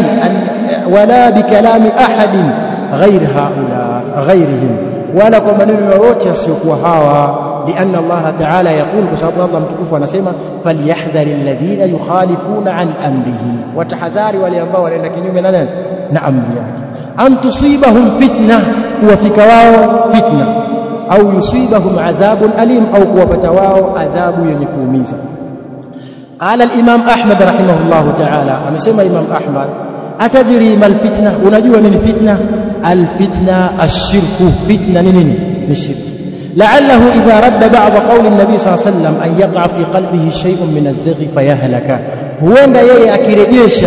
wala bi kalami ahadin ghair haula ghairihim, wala kwa maneno yoyote asiyokuwa hawa. لأن الله تعالى يقول بسبب الله متكفوا anasema فليحذر الذين يخالفون عن أمره, وتحذاري wale ambao wanaenda kinyume na amri yake, an tusibahum fitna, kuwafika wao fitna, au yusibahum adhabun alim, au kuwapata wao adhabu yenye kuumiza. Ala al-Imam Ahmad rahimahullah ta'ala, amesema Imam Ahmad, atadri mal fitna, unajua nini fitna? Al-fitna ash-shirku, fitna ni nini? Ni shirki. لعله إذا رد بعض قول النبي صلى الله عليه وسلم أن يقع في قلبه شيء من الزغ فيهلك, huenda yeye akirejesha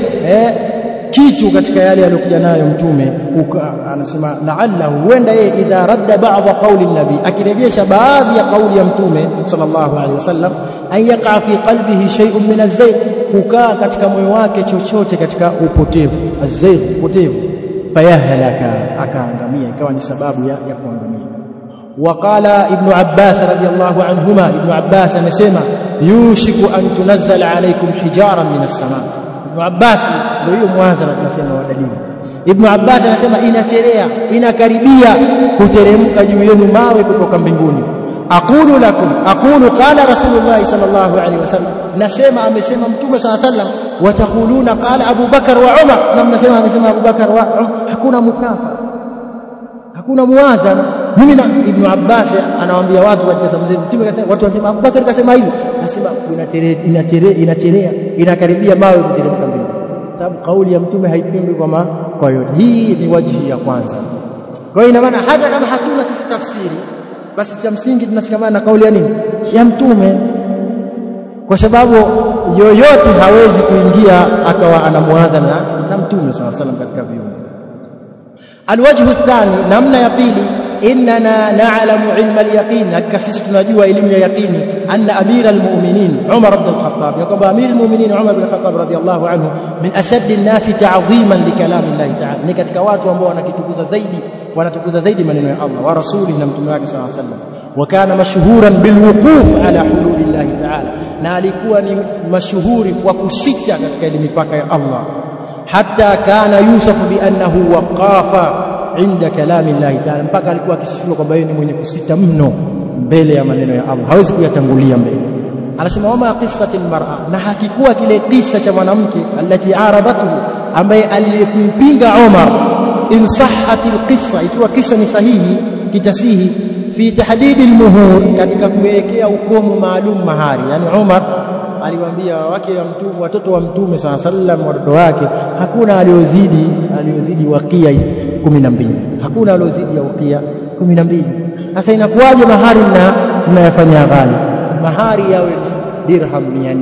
kitu katika yale aliyokuja nayo mtume, anasema la'allahu, huenda yeye idha radda ba'd qawli nabi, akirejesha baadhi ya kauli ya mtume sallallahu alaihi wasallam, an yaqa fi qalbihi shay'un min az-zayg, kukaa katika moyo wake chochote katika upotevu, az-zayg, upotevu, fayahlaka, akaangamia, ikawa ni sababu ya kuangamia. وقال ابن عباس رضي الله عنهما, ابن عباس amesema yushiku an tunazzala alaykum hijaran min as-samaa. Ibn Abbas ndio mwanzo tunasema wa dalili, Ibn Abbas anasema inachelea, inakaribia kuteremka juu yenu mawe kutoka mbinguni. Aqulu lakum, aqulu qala Rasulullah sallallahu alaihi wasallam, nasema amesema Mtume sallallahu alaihi wasallam, wa taquluna qala Abu Bakar wa Umar, na mnasema amesema Abu Bakar wa Umar. Hakuna mukafa, hakuna muwazana. Mimi na Ibn Abbas anawaambia watu katika zama zetu, Mtume akasema, watu wanasema Abu Bakar kasema hivi, nasema inachelea, inakaribia mawe kuteremka mbinguni, sababu kauli ya Mtume haipingwi kwa yote. Hii ni wajihi ya kwanza. Kwa hiyo ina maana hata kama hatuna sisi tafsiri, basi cha msingi tunashikamana na kauli ya nini? Ya Mtume, kwa sababu yoyote hawezi kuingia akawa anamuadha na Mtume sallallahu alaihi wasallam katika viumbe. Alwajhu athani, namna ya pili, innana na'lamu ilma al-yaqin, hakika sisi tunajua elimu ya yaqini, anna amira al-mu'minin Umar ibn al-Khattab, yakaba amir al-mu'minin Umar ibn al-Khattab radiyallahu anhu min ashaddi an-nasi ta'dhiman li kalami Allah ta'ala, ni katika watu ambao wanatukuza zaidi maneno ya Allah wa rasuli na mtume wake sallallahu alaihi wasallam. Wa kana mashhuran bilwuquf ala hududillahi ta'ala, na alikuwa ni mashuhuri kwa kusita katika ile mipaka ya Allah. Hatta kana yusafu bi annahu waqafa inda kalami Allah ta'ala, mpaka alikuwa akisifiwa kwamba yeye ni mwenye kusita mno mbele ya maneno ya Allah, hawezi kuyatangulia mbele. Anasema wama qissatil mar'a, na hakikuwa kile kisa cha mwanamke alati arabatu, ambaye aliyempinga Umar, in sahhatil qissa, ikiwa kisa ni sahihi kitasihi, fi tahdidil muhur, katika kuwekea ukomo maalum mahari. Yani Umar aliwaambia watoto wa Mtume sallallahu alaihi wasallam, watoto wake, hakuna aliozidi wakia 12, hakuna aliozidi ya wakia 12. Sasa inakuwaje mahari mnayafanya ghali? Mahari yawe dirham 400,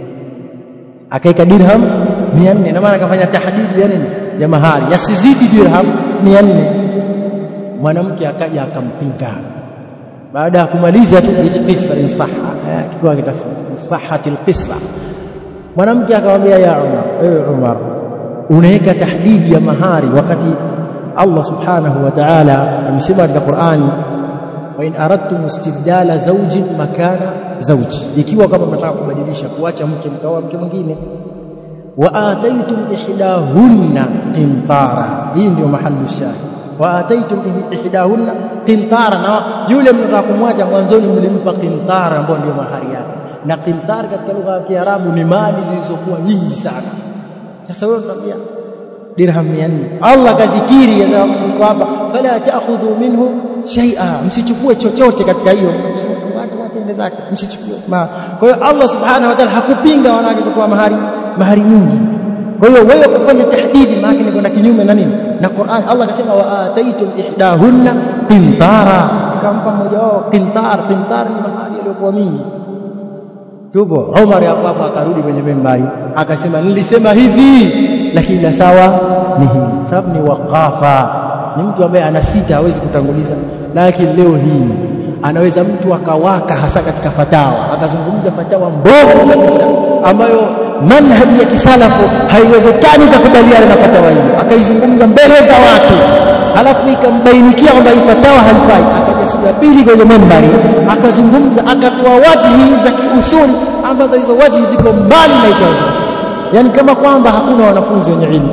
akaika dirham 400, na maana akafanya tahdidi ya nini, ya mahari yasizidi dirham 400. Mwanamke akaja akampinga baada ya kumaliza tu hizo kisa insaha, kitu kitasema sahatil qissa. Mwanamke akamwambia, ya Umar, ewe Umar, unaweka tahdidi ya mahari wakati Allah subhanahu wa ta'ala amesema katika Qur'ani, wa in aradtum istibdala zawjin makana zawji, ikiwa kama mnataka kubadilisha, kuacha mke mkaoa mke mwingine, wa ataytum ihdahunna qintara, hii ndio mahali shahidi, wa ataytum ihdahunna qintara, na yule mnataka kumwacha mwanzoni mlimpa qintara ambayo ndio mahari yake. Na qintar katika lugha ya Kiarabu ni mali zilizokuwa nyingi sana. Sasa wewe unamwambia dirham 400, Allah kazikiri kwamba fala ta'khudhu minhu shay'a, msichukue chochote katika hiyo, mwache ende zake, msichukue. Kwa hiyo Allah subhanahu wa ta'ala hakupinga wanawake kutoa mahari nyingi. Kwa hiyo wewe kufanya tahdidi maana ni kwenda kinyume na nini, na Qur'an. Allah akasema wa ataitum ihdahunna qintara, kampa mmoja wao qintar ni mahari iliyokuwa mingi. Tupo Umar hapo akarudi kwenye membari akasema, nilisema hivi lakini la sawa ni hivi, sababu ni waqafa, ni mtu ambaye anasita, hawezi kutanguliza. Lakini leo hii anaweza mtu akawaka, hasa katika fatawa, akazungumza fatawa mbovu kabisa ambayo manhaji ya kisalafu haiwezekani kukubaliana na fatawa hiyo, akaizungumza mbele za watu, halafu ikambainikia kwamba hii fatawa haifai. Akaja siku ya pili kwenye membari akazungumza, akatoa wajhi za kiusuli ambazo hizo wajhi ziko mbali na hicho, yani kama kwamba hakuna wanafunzi wenye ilmu.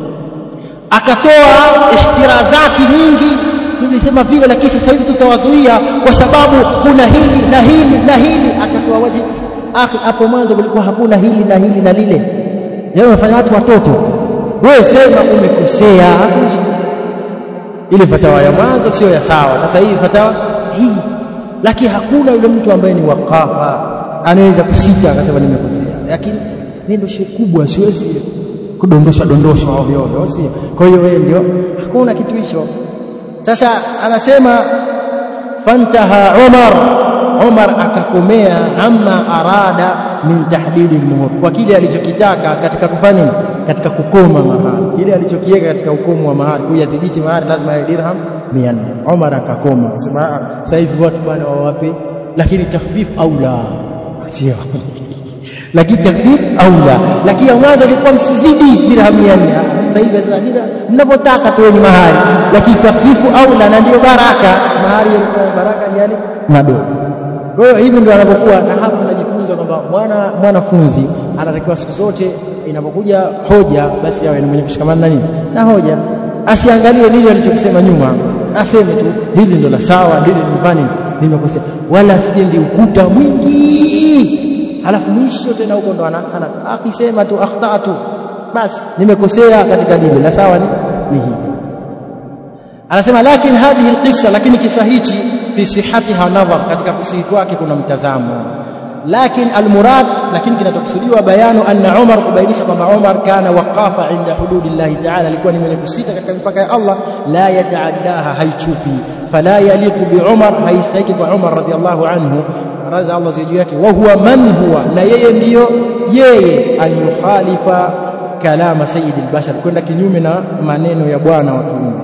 Akatoa ihtirazati nyingi, tulisema vile, lakini sasa hivi tutawazuia kwa sababu kuna hili na hili na hili. Akatoa wajhi. Akhi, hapo mwanzo kulikuwa hakuna hili na hili na lile. Leo wanafanya watu watoto. Wewe sema umekosea, ile fatawa ya mwanzo sio ya sawa, sasa hii fatawa hii. Lakini hakuna yule mtu ambaye ni waqafa anaweza kusita akasema nimekosea. Lakini ndio shida kubwa, siwezi kudondosha ovyo ovyo, sio? Kwa hiyo wewe ndio hakuna kitu hicho. Sasa anasema fantaha Umar akakomea amma arada min tahdidi al-muhur, kwa kile alichokitaka katika kufanya, katika kukoma mahari, kile alichokiweka katika ukomo wa mahari, kuyadhibiti mahari lazima ya dirham 400. Umar akakoma, sema sasa hivi watu bwana wawape, lakini takhfif aula, sio lakini takhfif aula, lakini mwanzo ilikuwa msizidi dirham 400. Sasa hivi sasa mnapotaka toeni mahari, lakini takhfifu aula, na ndio baraka. Mahari ya baraka ni yale madogo. Kwa hiyo hivi ndio anapokuwa, na hapo tunajifunza kwamba mwanafunzi anatakiwa siku zote inapokuja hoja basi awe ni mwenye kushikamana na nini, na hoja. asiangalie nini alichokisema nyuma, aseme tu hili ndo la sawa, hili ni nimekosea, wala sijendi ukuta mwingi halafu mwisho tena huko ndo akisema tu akhtatu, basi nimekosea katika dini, la sawa ni hili. Anasema lakini hadhihi alqissa, lakini kisa hichi fi sihhatiha nadhar, katika kusihi kwake kuna mtazamo. Lakini almurad, lakini kinachokusudiwa bayanu anna Umar, kubainisha kwamba Umar kana waqafa inda hududillahi ta'ala, alikuwa ni mwenye kusita katika mipaka ya Allah, la yataaddaha, haichupi. Fala yaliqu bi Umar, haistahiki kwa Umar radhiyallahu anhu, radhi Allah juu yake, wa huwa man huwa, na yeye ndiyo yeye, an yukhalifa kalama sayyidil bashar, kwenda kinyume na maneno ya bwana wa kiumbe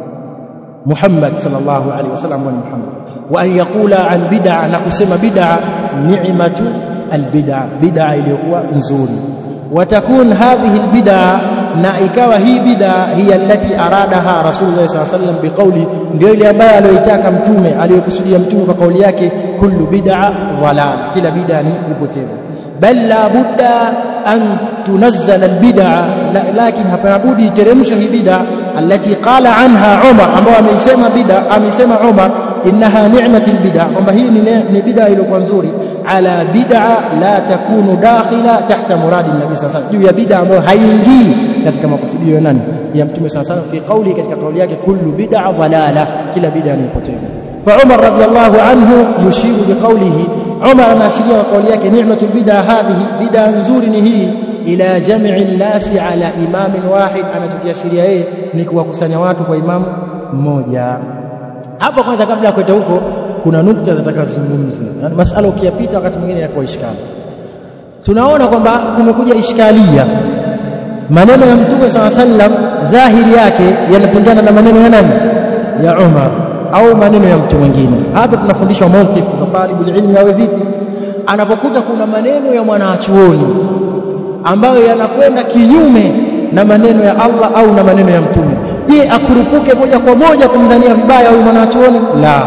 Muhammad sallallahu alaihi wasallam, wa Muhammad, wa an yaqula an bid'a, na kusema bid'a ni'matu albid'a, bid'a iliyokuwa nzuri. Watakun hadhihi albid'a, na ikawa hii bid'a hiya allati aradaha Rasulullah sallallahu alaihi wasallam biqawli, ndio ile ambayo aliyoitaka mtume, aliyokusudia mtume kwa kauli yake, kullu bid'a dhalal, kila bid'a ni upotevu. Bal la budda an tunazzala albid'a, lakin hapana budi teremsha hii bid'a allati qala anha Umar, ambayo amesema Umar innaha ni'matul bid'a, kwamba hii ni bid'a iliyokuwa nzuri, ala bid'a la takunu dakhila tahta muradi nabii sallallahu alaihi wasallam, juu ya bid'a ambayo haingii katika makusudio ya nani, ya mtume sallallahu alaihi wasallam, fi qawli, katika kauli yake, kullu bid'a dhalala, kila bid'a ni upotevu. Fa Umar radhiyallahu anhu yushiru biqawlihi, Umar anaashiria kwa kauli yake, ni'matul bid'a hadhihi, bid'a nzuri ni hii, ila jam'i nasi ala imamin wahid, anachokiashiria yeye ni kuwakusanya watu kwa imamu mmoja. Hapo kwanza, kabla ya kwenda huko, kuna nukta zitakazozungumzwa. Yani masala ukiyapita wakati mwingine yanakuwa ishkali. Tunaona kwamba kumekuja ishkalia, maneno ya Mtume sallallahu alaihi wasallam dhahiri yake yanapingana na maneno ya nani, ya Umar, au maneno ya mtu mwingine. Hapa tunafundishwa mawqif za talibul ilmi awe vipi anapokuta kuna maneno ya mwanachuoni ambayo yanakwenda kinyume na maneno ya Allah au na maneno ya mtume. Je, akurupuke moja kwa moja kumdhania vibaya huyu mwanachuoni? La.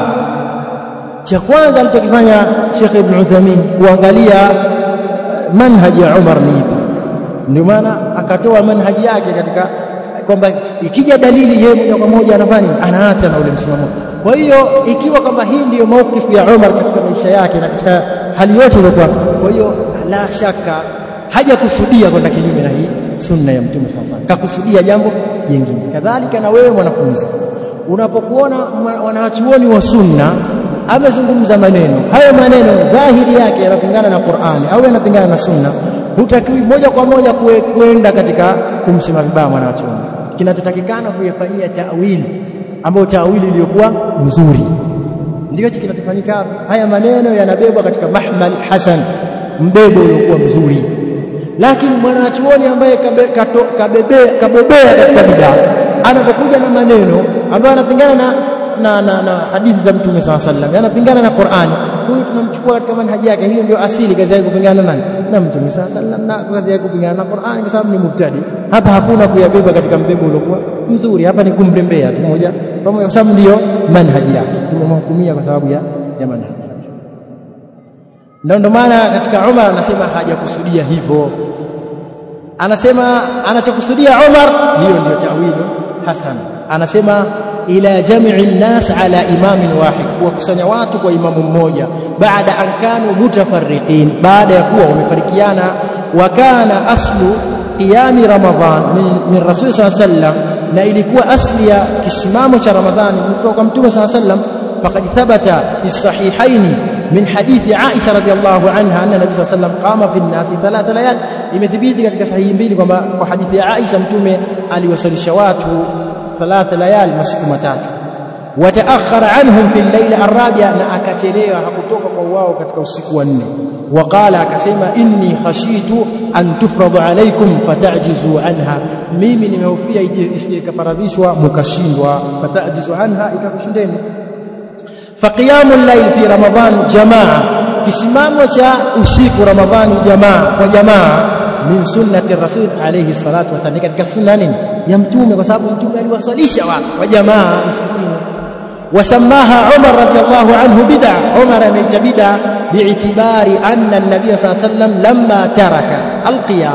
Cha kwanza alichokifanya Sheikh Ibn Uthaymeen kuangalia manhaji ya Umar ni ipi, ndio maana akatoa manhaji yake katika kwamba ikija dalili yeye moja kwa moja anafanya anaacha na ule msimamo. Kwa hiyo ikiwa kwamba hii ndiyo maukifu ya Umar katika maisha yake na katika hali yote ilikuwa, kwa hiyo la shaka hajakusudia kwenda kinyume na hii sunna ya Mtume sasa, kakusudia jambo jingine. Kadhalika na wewe mwanafunzi, unapokuona wanachuoni wa sunna amezungumza maneno, hayo maneno dhahiri yake yanapingana na Qur'ani au yanapingana na sunna, hutakiwi moja kwa moja kwenda katika kumsema vibaya mwanachuoni. Kinachotakikana kuyafanyia ta'wili, ambayo ta'wili iliyokuwa nzuri, ndio hicho kinachofanyika. Haya maneno yanabebwa katika mahmal hasan, mbebo uliokuwa mzuri. Lakini mwanachuoni ambaye kabobea katika bid'a, anapokuja na maneno ambayo yanapingana na hadithi za Mtume sallallahu alaihi wasallam, yanapingana na Qur'ani, huyu tunamchukua katika manhaji yake. Hiyo ndio asili, kazi yake kupingana na Mtume sallallahu alaihi wasallam, na kazi yake kupingana na Qur'ani, kwa sababu ni mubtadi. Hapa hakuna kuyabeba katika mbebo uliokuwa mzuri, hapa ni kumrembea tu moja pamoja, kwa sababu ndio manhaji yake, tumemhukumia kwa sababu ya manhaji yake. Ndio maana katika Umar anasema hajakusudia hivyo, anasema anachokusudia Umar, hiyo ndio ta'wili hasan. Anasema ila jami'i an-nas ala imamin wahid, kuwakusanya watu kwa imamu mmoja, baada an kanu mutafarriqin, baada ya kuwa wamefarikiana. Wa kana aslu qiyami ramadhan min rasul sallallahu alaihi wasallam, na ilikuwa asli ya kisimamo cha Ramadhani kutoka kwa Mtume sallallahu alaihi wasallam. Faqad thabata fi sahihaini min hadithi Aisha radhiyallahu anha anna nabii sallallahu alaihi wasallam qama fi an-nas thalatha layal, imethibiti katika sahihi mbili kwamba kwa hadithi ya Aisha Mtume aliwasalisha watu thalatha layal, masiku matatu. Wa ta'akhkhara anhum fi al-layl ar-rabi'a, na akachelewa, hakutoka kwa wao katika usiku wa 4. Wa qala, akasema, inni khashitu an tufradu alaykum fata'jizu anha, mimi nimehofia isije kafaradhishwa mukashindwa, fata'jizu anha, ikakushindeni. Faqiyamul layl fi Ramadhan jamaa, kisimamo cha usiku Ramadhani kwa jamaa, min sunnati rasul alayhi salatu wasallam, katika sunna nini ya Mtume, kwa sababu Mtume aliwasalisha watu wa jamaa msikitini. Wasamaha Umar radhiyallahu anhu bid'a, Umar ameita bid'a bi'itibari anna an-nabiy sallallahu alayhi wasallam lamma taraka al-qiyam,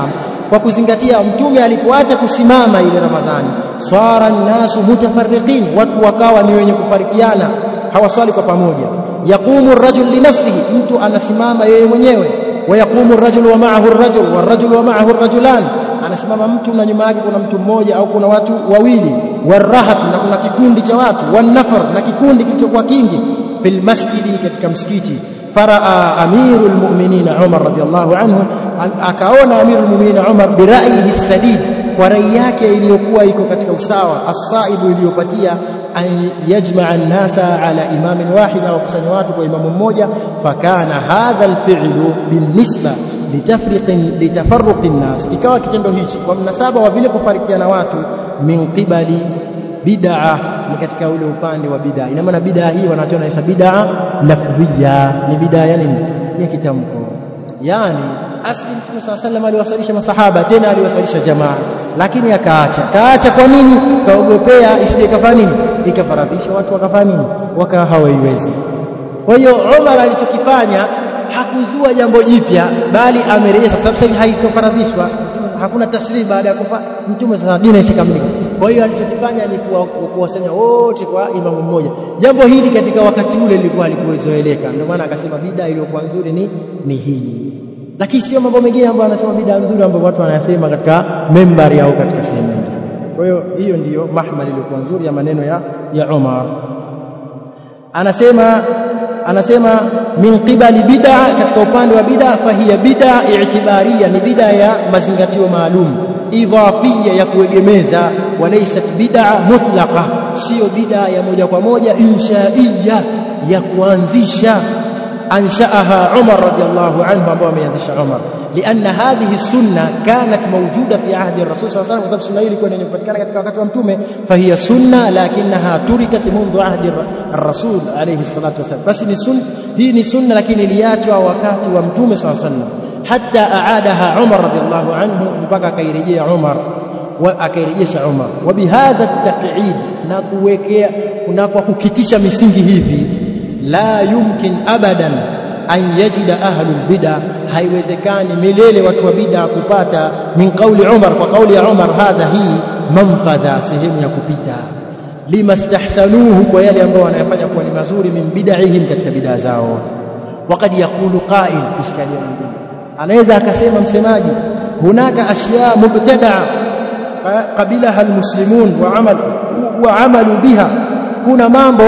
kwa kuzingatia mtume alipoacha kusimama ile Ramadhani, swara an-nasu mutafarriqin, watu wakawa ni wenye kufarikiana, hawaswali kwa pamoja. Yaqumu ar-rajul li nafsihi, mtu anasimama yeye mwenyewe, wa yaqumu ar-rajul wa ma'ahu ar-rajul wa ar-rajul wa ma'ahu ar-rajulan, anasimama mtu na nyuma yake kuna mtu mmoja au kuna watu wawili, warahat, na kuna kikundi cha watu, wanafar, na kikundi kilichokuwa kingi, fil masjidi, katika msikiti. Faraa amirul mu'minin Umar radhiyallahu anhu, akaona amirul mu'minin Umar biraihi sadid, kwa rai yake iliyokuwa iko katika usawa, as-saibu, iliyopatia, an yajma'a an-nasa ala imamin wahid, wa kusanya watu kwa imamu mmoja. Fakana hadha al-fi'lu binisba litafarruq an-nas, ikawa kitendo hichi kwa mnasaba wa vile kufarikiana watu, min qibali bid'a, ni katika ule upande wa bid'a. Ina maana bid'a hii wanachona isa bid'a lafdhiya, ni bid'a yani ya kitamko. Yani asli Mtume sallallahu alayhi wasallam aliwasalisha masahaba, tena aliwasalisha jamaa, lakini akaacha. Kwa nini? Kaogopea isije kafanya nini, ikafaradhisha watu wakafanya nini, wakawa hawaiwezi. Kwa hiyo Umar alichokifanya hakuzua jambo jipya, bali amerejesha, kwa sababu sasa haitofaradhishwa, hakuna taslim baada ya kufa Mtume. Sasa dini isikamilika. Kwa hiyo alichokifanya ni kuwasanya wote kwa imamu mmoja. Jambo hili katika wakati ule lilikuwa halikuzoeleka, ndio maana akasema bid'a iliyokuwa nzuri ni hii, lakini sio mambo mengine ambayo anasema bid'a nzuri ambayo watu wanayasema katika membari au katika sehemu nyingine. Kwa hiyo hiyo ndiyo mahmal iliyokuwa nzuri ya maneno ya Umar. Anasema min qibali bid'a, katika upande wa bid'a, fahiya bid'a i'tibariya, ni bid'a ya mazingatio maalum, idhafia, ya kuegemeza, walaysat bid'a mutlaqa, sio bid'a ya moja kwa moja, inshaiya, ya kuanzisha. Anshaaha Umar radhiyallahu anhu, ambao ameanzisha Umar, lianna hadhihi sunna kanat mawjuda fi ahdi ar-rasul sallallahu alayhi wasallam, kwa sababu sunna hii ilikuwa inapatikana katika wakati wa mtume. Fahiya sunna lakinnaha turikat mundu ahdi ar-rasul alayhi salatu wasallam, basi ni sunna hii, ni sunna lakini iliachwa wakati wa mtume sallallahu alayhi wasallam. Hatta aadaha Umar radhiyallahu anhu, mpaka akairejea Umar, akairejesha Umar. Wa bihadha at-taq'id, na kuwekea na kwa kukitisha misingi hivi, la yumkin abadan an yajida ahlul bid'ah, haiwezekani milele watu wa bid'ah kupata min qawli Umar, kwa kauli ya Umar, hadha hii manfadha, sehemu ya kupita, limastahsanuhu, kwa yale ambao wanayafanya kuwa ni mazuri, min bid'ahihim, katika bid'ah zao. Waqad yaqulu qa'il, iskali nyingine, anaweza akasema msemaji, hunaka ashya mubtada'a qabilaha almuslimun wa amalu biha, kuna mambo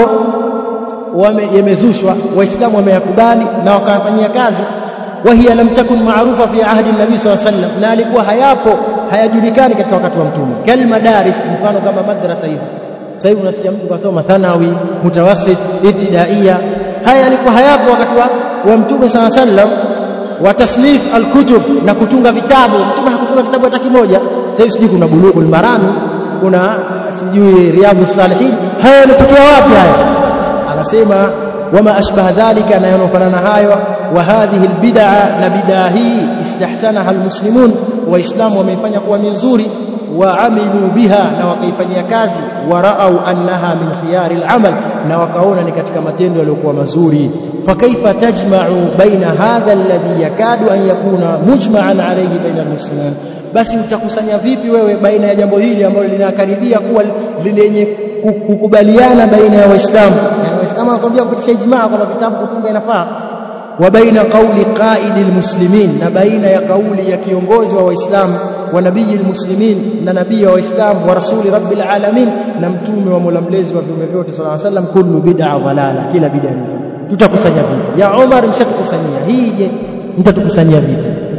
yamezushwa, waislamu wameyakubali na wakafanyia kazi. Wa hiya lam takun maarufa fi ahdi an-nabi sallallahu alayhi wasallam, na alikuwa hayajulikani katika wakati wa mtume. Kalmadaris, mfano kama madrasa hizi sasa hivi unasikia mtu kasoma thanawi, mutawassit, ibtidaiya, haya yalikuwa hayapo wakati wa mtume sallallahu alayhi wasallam. Wa tasnif al-kutub, na kutunga vitabu, mtume hakutunga kitabu hata kimoja. Sasa hivi kuna Bulughul Marami, kuna sijui Riyadhus Salihin, haya yanatokea wapi haya? Anasema wama ashbaha dhalika, na yanofanana hayo. Wa hadhihi albid'a, na bid'a hii, istahsanaha almuslimun, waislamu wameifanya kuwa nzuri, wa amilu biha, na wakaifanyia kazi, wa ra'au annaha min khiyari al'amal, na wakaona ni katika matendo yaliyokuwa mazuri. Fakaifa tajma'u baina hadha alladhi yakadu an yakuna mujma'an alayhi baina almuslimin, basi utakusanya vipi wewe baina ya jambo hili ambalo linakaribia kuwa lenye kukubaliana baina ya waislamu, yani waislamu wanakwambia kupitisha ijmaa kwamba vitabu kutunga inafaa, wa baina qawli qa'idil muslimin, na baina ya kauli ya kiongozi wa waislamu, wa nabiyil muslimin, na nabii wa waislamu, wa rasuli rabbil alamin, na mtume wa mola mlezi wa viumbe vyote sallallahu alayhi wasallam. Kullu bid'a dhalala, kila bid'a. Tutakusanya vipi? Ya Umar, mshatukusanyia hii, je mtatukusanyia vipi?